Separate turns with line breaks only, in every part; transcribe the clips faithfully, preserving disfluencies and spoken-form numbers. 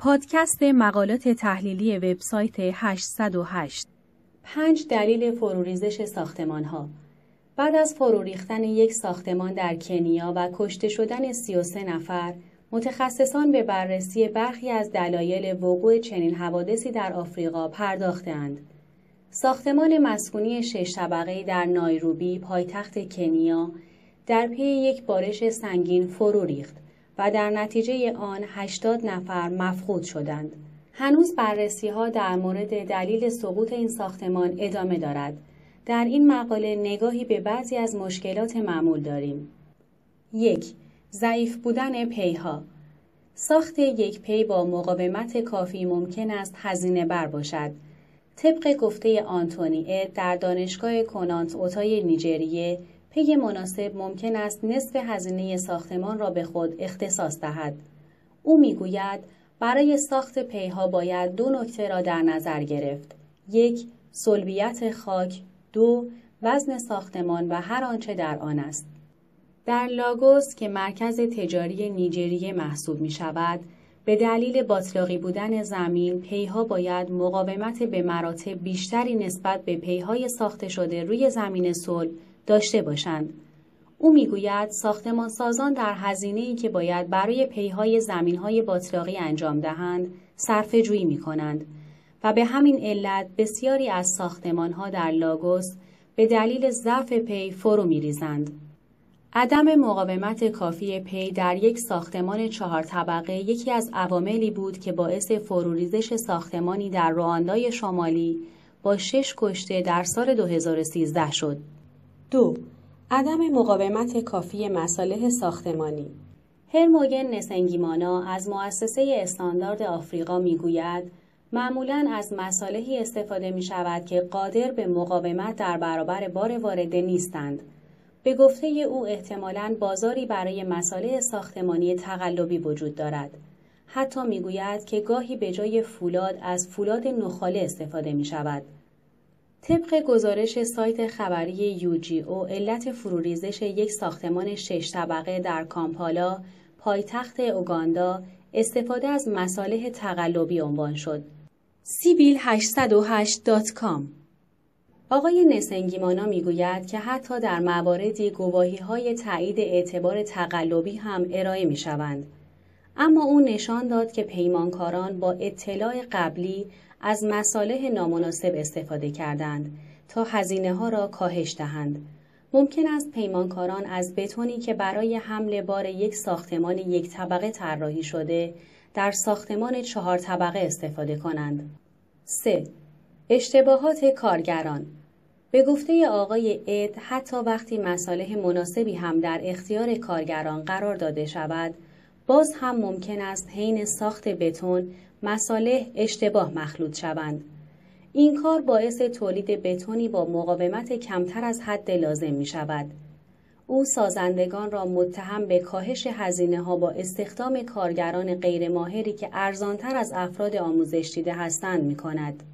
پادکست مقالات تحلیلی وبسایت هشتصد و هشت.
پنج دلیل فروریزش ساختمان‌ها. بعد از فرو ریختن یک ساختمان در کنیا و کشته شدن سی و سه نفر، متخصصان به بررسی برخی از دلایل وقوع چنین حوادثی در آفریقا پرداختند. ساختمان مسکونی شش طبقه‌ای در نایروبی، پایتخت کنیا، در پی یک بارش سنگین فرو ریخت و در نتیجه آن هشتاد نفر مفقود شدند. هنوز بررسی‌ها در مورد دلیل سقوط این ساختمان ادامه دارد. در این مقاله نگاهی به بعضی از مشکلات معمول داریم. یک. ضعیف بودن پیها. ساخت یک پی با مقاومت کافی ممکن است هزینه بر باشد. طبق گفته آنتونی اد در دانشگاه کنانت اوتای نیجریه، پی مناسب ممکن است نصف هزینه ساختمان را به خود اختصاص دهد. او میگوید برای ساخت پیها باید دو نکته را در نظر گرفت. یک، صلبیت خاک. دو، وزن ساختمان و هر آنچه در آن است. در لاگوس که مرکز تجاری نیجریه محسوب می شود، به دلیل باتلاقی بودن زمین، پیها باید مقاومت به مراتب بیشتری نسبت به پیهای ساخته شده روی زمین صلب داشته باشند. او میگوید ساختمان سازان در هزینه‌ای که باید برای پیهای زمین‌های باتلاقی انجام دهند، صرفه جویی می‌کنند و به همین علت بسیاری از ساختمان‌ها در لاگوس به دلیل ضعف پی فرو می‌ریزند. عدم مقاومت کافی پی در یک ساختمان چهار طبقه یکی از عواملی بود که باعث فروریزش ساختمانی در رواندای شمالی با شش کشته در سال دو هزار و سیزده شد. دو. عدم مقاومت کافی مصالح ساختمانی. هرموگن نسنگیمانا از مؤسسه استاندارد آفریقا میگوید معمولاً از مصالحی استفاده می شود که قادر به مقاومت در برابر بار وارده نیستند. به گفته او احتمالاً بازاری برای مصالح ساختمانی تقلبی وجود دارد. حتی میگوید که گاهی به جای فولاد از فولاد نخاله استفاده می شود. طبق گزارش سایت خبری یو جی او، علت فروریزش یک ساختمان شش طبقه در کامپالا، پایتخت اوگاندا، استفاده از مصالح تقلبی عنوان شد. سیبیل هشتصد و هشت دات کام. آقای نسنگیمانا میگوید که حتی در مواردی گواهی‌های تایید اعتبار تقلبی هم ارائه می‌شوند. اما او نشان داد که پیمانکاران با اطلاع قبلی از مصالح نامناسب استفاده کردند تا هزینه‌ها را کاهش دهند. ممکن است پیمانکاران از بتونی که برای حمل بار یک ساختمان یک طبقه طراحی شده در ساختمان چهار طبقه استفاده کنند. سه. اشتباهات کارگران. به گفته آقای اد، حتی وقتی مصالح مناسبی هم در اختیار کارگران قرار داده شود، باز هم ممکن است حین ساخت بتون مصالح اشتباه مخلوط شوند. این کار باعث تولید بتونی با مقاومت کمتر از حد لازم می شود. او سازندگان را متهم به کاهش هزینه‌ها با استخدام کارگران غیرماهری که ارزانتر از افراد آموزش دیده هستند می کند.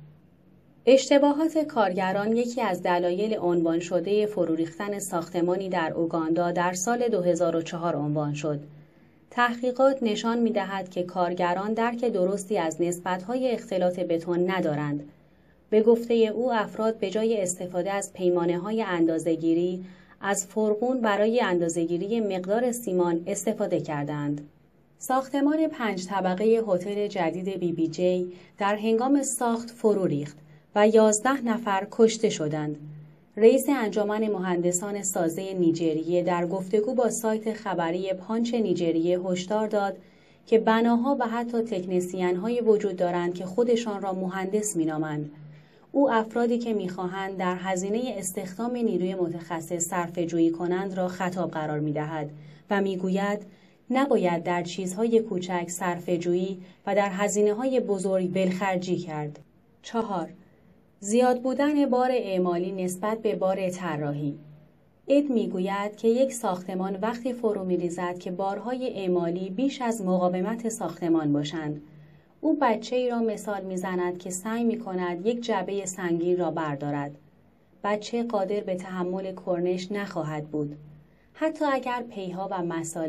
اشتباهات کارگران یکی از دلایل عنوان شده فرو ریختن ساختمانی در اوگاندا در سال دو هزار و چهار عنوان شد. تحقیقات نشان می‌دهد که کارگران درک درستی از نسبت‌های اختلاط بتون ندارند. به گفته او افراد به جای استفاده از پیمانه‌های اندازه‌گیری از فرغون برای اندازه‌گیری مقدار سیمان استفاده کردند. ساختمان پنج طبقه هتل جدید بی بی جی در هنگام ساخت فرو ریخت و یازده نفر کشته شدند. رئیس انجمن مهندسان سازه نیجریه در گفتگو با سایت خبری پانچ نیجریه هشدار داد که بناها و حتی تکنسین‌های وجود دارند که خودشان را مهندس می‌نامند. او افرادی که می‌خواهند در هزینه استخدام نیروی متخصص صرفه‌جویی کنند را خطاب قرار می‌دهد و می‌گوید نباید در چیزهای کوچک صرفه‌جویی و در هزینه‌های بزرگ ولخرجی کرد. چهار. زیاد بودن بار اعمالی نسبت به بار طراحی. اد میگوید که یک ساختمان وقتی فرو می‌ریزد که بارهای اعمالی بیش از مقاومت ساختمان باشند. او بچه‌ای را مثال می‌زند که سعی می‌کند یک جعبه سنگین را بردارد. بچه قادر به تحمل کرنش نخواهد بود. حتی اگر پیها و مصالح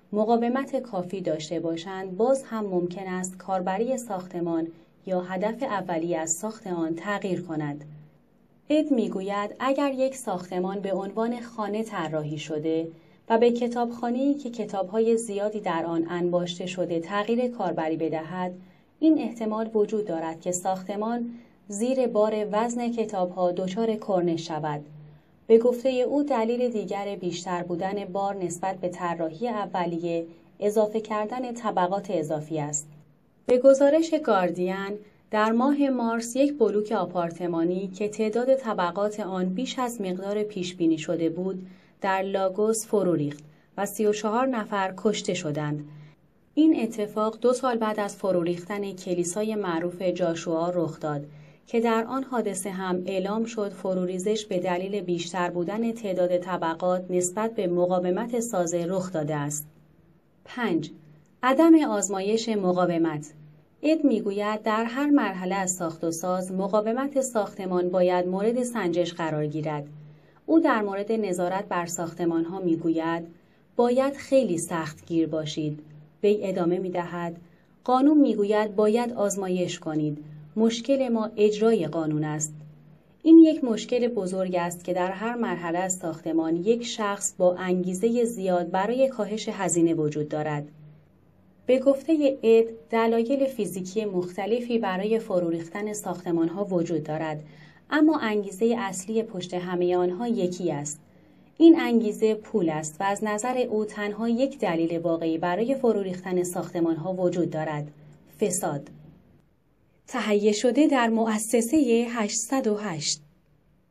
مقاومت کافی داشته باشند، باز هم ممکن است کاربری ساختمان یا هدف اولیه از ساخت آن تغییر کند. اد میگوید اگر یک ساختمان به عنوان خانه طراحی شده و به کتابخانه‌ای که کتاب‌های زیادی در آن انباشته شده تغییر کاربری بدهد، این احتمال وجود دارد که ساختمان زیر بار وزن کتاب‌ها دچار کرنش شود. به گفته او دلیل دیگر بیشتر بودن بار نسبت به طراحی اولیه اضافه کردن طبقات اضافی است. به گزارش گاردین، در ماه مارس یک بلوک آپارتمانی که تعداد طبقات آن بیش از مقدار پیش بینی شده بود، در لاگوس فرو ریخت و سی و چهار نفر کشته شدند. این اتفاق دو سال بعد از فرو ریختن کلیسای معروف جاشوا رخ داد که در آن حادثه هم اعلام شد فروریزش به دلیل بیشتر بودن تعداد طبقات نسبت به مقاومت سازه رخ داده است. پنج. عدم آزمایش مقاومت. اد میگوید در هر مرحله از ساخت و ساز مقاومت ساختمان باید مورد سنجش قرار گیرد. او در مورد نظارت بر ساختمان‌ها میگوید باید خیلی سختگیر باشید. وی ادامه می‌دهد قانون میگوید باید آزمایش کنید. مشکل ما اجرای قانون است. این یک مشکل بزرگ است که در هر مرحله از ساختمان یک شخص با انگیزه زیاد برای کاهش هزینه وجود دارد. به گفته اد، دلایل فیزیکی مختلفی برای فرو ریختن ساختمان‌ها وجود دارد، اما انگیزه اصلی پشت همه آنها یکی است. این انگیزه پول است و از نظر او تنها یک دلیل واقعی برای فرو ریختن ساختمان‌ها وجود دارد: فساد. تهیه شده در مؤسسه هشتصد و هشت